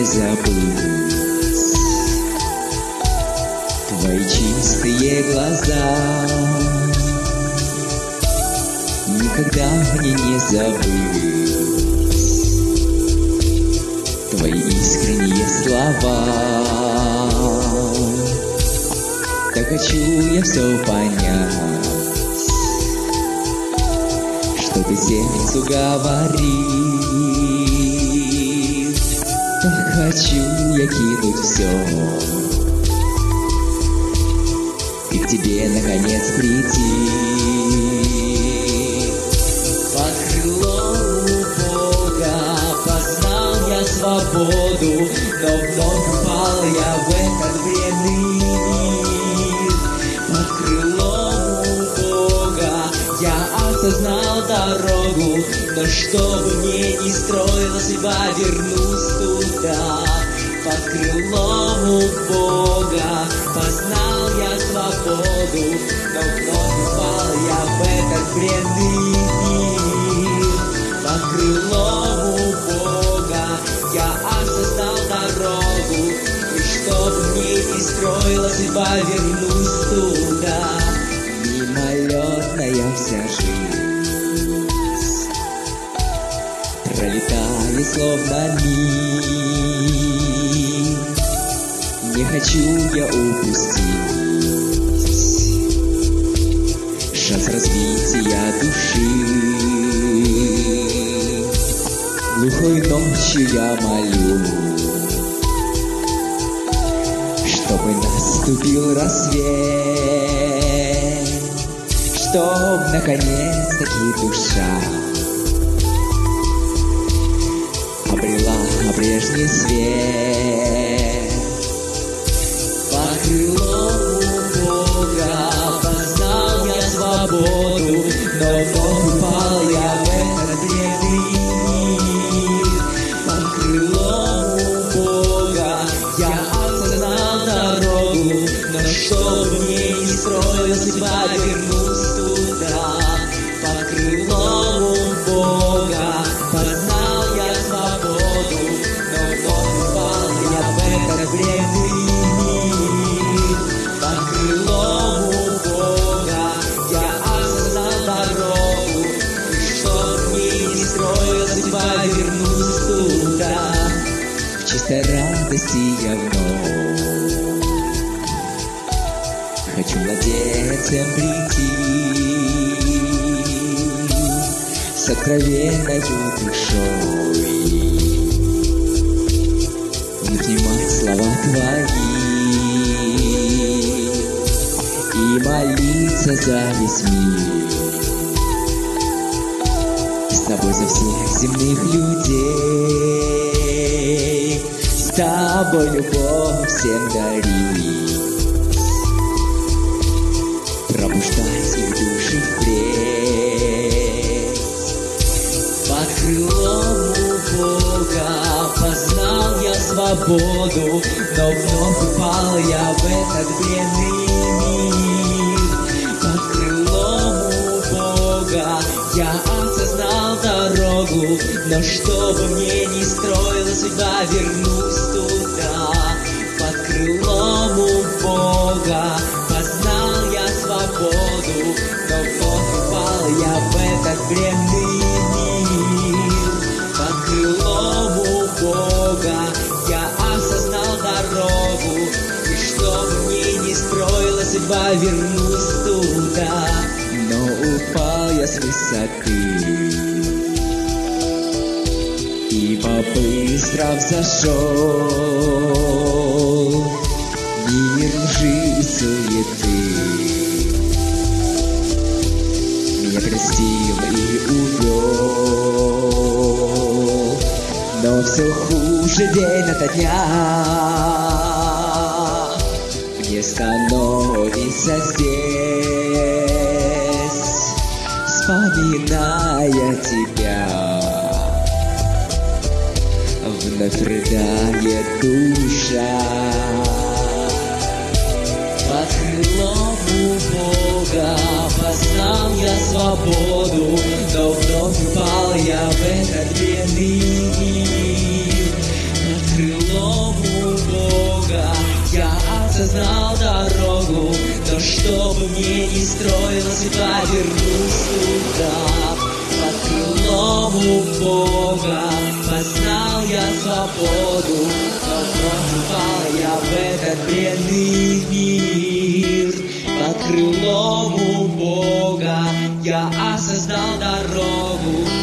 забыть твои чистые глаза. Никогда мне не забыть твои искренние слова. Так хочу я все понять, что ты сердцу говоришь. Так хочу я кинуть все и к тебе наконец прийти. Под крылом Бога познал я свободу, но вновь упал я в этот бренный мир. Под крылом Бога я осознал дорогу, но чтобы мне не строила судьба, вернусь туда. Под крылом у Бога познал я свободу, но вновь упал я в этот бренный мир. Под крылом у Бога я осознал дорогу, и чтобы мне не строила судьба, вернусь туда. Мимолетная вся жизнь пролетает словно миг. Не хочу я упустить шанс развития души. Глухой ночью я молю, чтобы наступил рассвет, чтоб наконец-таки душа обрела прежний свет. Под крылом у Бога познал я свободу, но вновь упал я в этот бренный мир. Под крылом у Бога я осознал дорогу, но чтобы мне не строила судьба, вернусь туда. Под крылом у Бога познал я свободу, но вновь упал я в этот бренный мир. Под крылом у Бога я осознал дорогу, и чтоб мне не строила судьба, вернусь туда. В чистой радости я вновь хочу младенцем прийти, с откровенною душой не внимать слова твои и молиться за весь мир, с тобой за всех земных людей, с тобой любовь всем дарить, пробуждать их души впредь. Под крылом у Бога познал я свободу, но вновь упал я в этот бренный мир. Под крылом у Бога я осознал дорогу, но чтобы мне не строила судьба, вернусь туда. Под крылом у Бога познал я свободу, но вновь упал я в этот бренный мир. Под крылом у Бога я осознал дорогу, и чтобы мне не строила судьба, вернусь туда. Но упал я с высоты и по-быстро взошел мир лжи и суеты. Меня крестил и увел, но все хуже день ото дня мне становится здесь, вспоминая тебя. Вновь рыдает душа. Под крылом у Бога познал я свободу, но вновь упал я в этот бедный мир. Под крылом осознал дорогу, но чтобы мне не строилось, я вернусь туда. Под крылом у Бога познал я свободу, но вновь упал я в этот бедный мир. Под крылом у Бога я осознал дорогу,